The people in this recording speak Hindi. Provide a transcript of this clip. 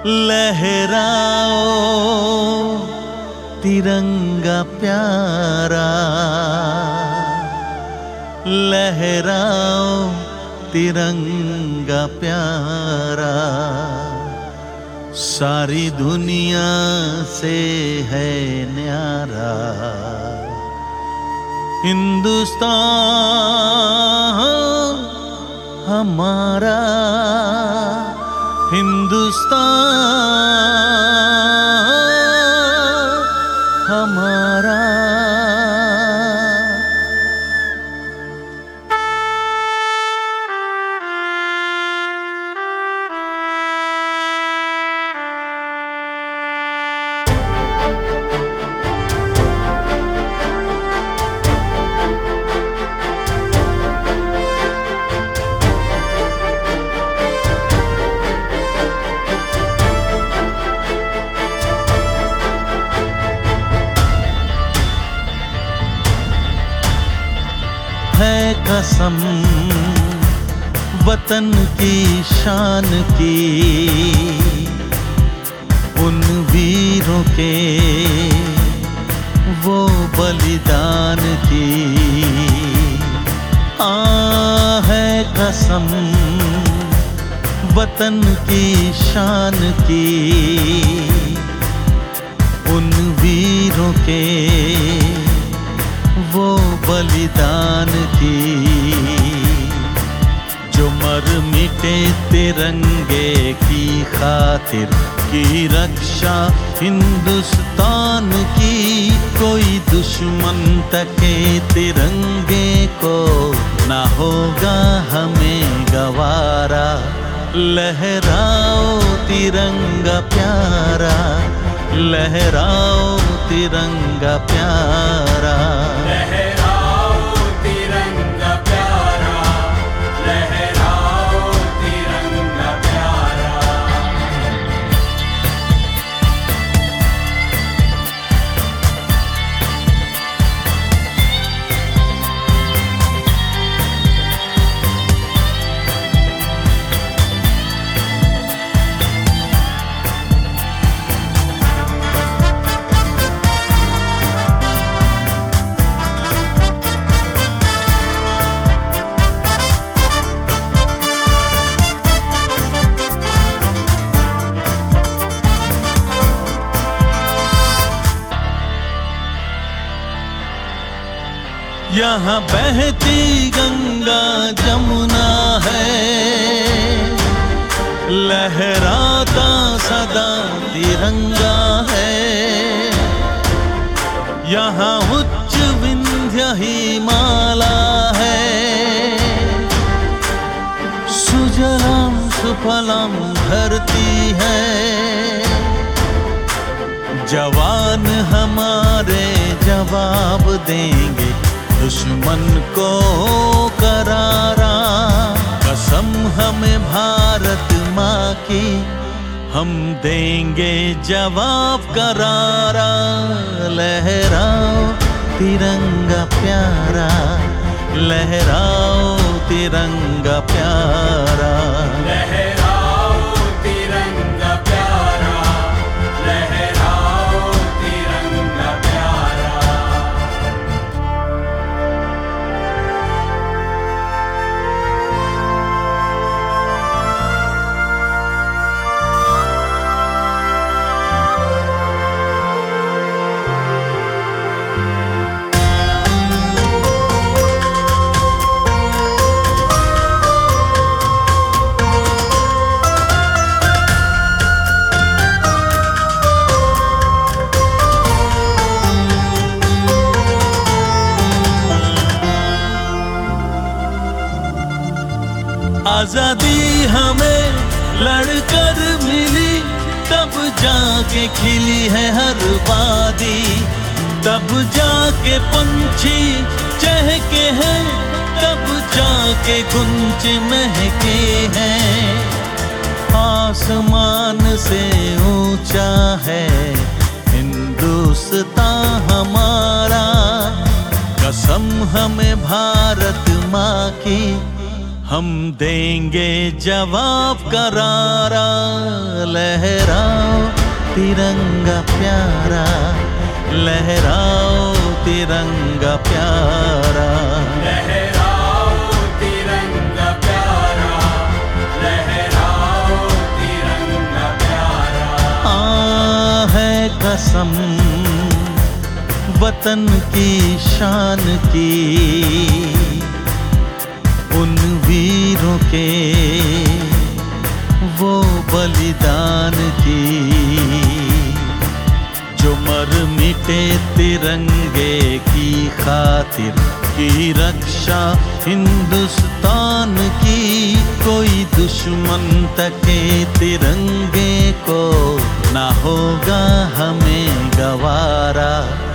लहराओ तिरंगा प्यारा, लहराओ तिरंगा प्यारा, सारी दुनिया से है न्यारा। हिंदुस्तान हमारा, हिंदुस्तान हमारा। है कसम वतन की शान की, उन वीरों के वो बलिदान की। है कसम वतन की शान की, उन वीरों के वो बलिदान की। जो मर मिटे तिरंगे की खातिर, की रक्षा हिंदुस्तान की। कोई दुश्मन तके तिरंगे को, ना होगा हमें गवारा। लहराओ तिरंगा प्यारा, लहराओ तिरंगा प्यारा। लहराओ तिरंगा प्यारा, लहराओ तिरंगा प्यारा। यहाँ बहती गंगा जमुना है, लहराता सदा तिरंगा है। यहाँ उच्च विंध्य हिमाला है, सुजलाम सुफलाम धरती है। जवान हमारे जवाब देंगे दुश्मन को करारा। कसम हमें भारत माँ की, हम देंगे जवाब करारा। लहराओ तिरंगा प्यारा, लहराओ तिरंगा प्यारा। लहराओ तिरंगा प्यारा, लहराओ तिरंगा प्यारा। आजादी हमें लड़कर मिली, तब जाके खिली है हर वादी। तब जाके पंछी चहके हैं, तब जाके गुंज महके हैं। आसमान से ऊंचा है हिंदुस्तान हमारा। कसम हमें भारत माँ की, हम देंगे जवाब करारा, लहराओ तिरंगा प्यारा, लहराओ तिरंगा प्यारा। लहराओ तिरंगा प्यारा, लहराओ तिरंगा प्यारा। है कसम वतन की शान की, उन वीरों के वो बलिदान की, जो मर मिटे तिरंगे की खातिर, की रक्षा हिंदुस्तान की। कोई दुश्मन तके तिरंगे को, ना होगा हमें गवारा।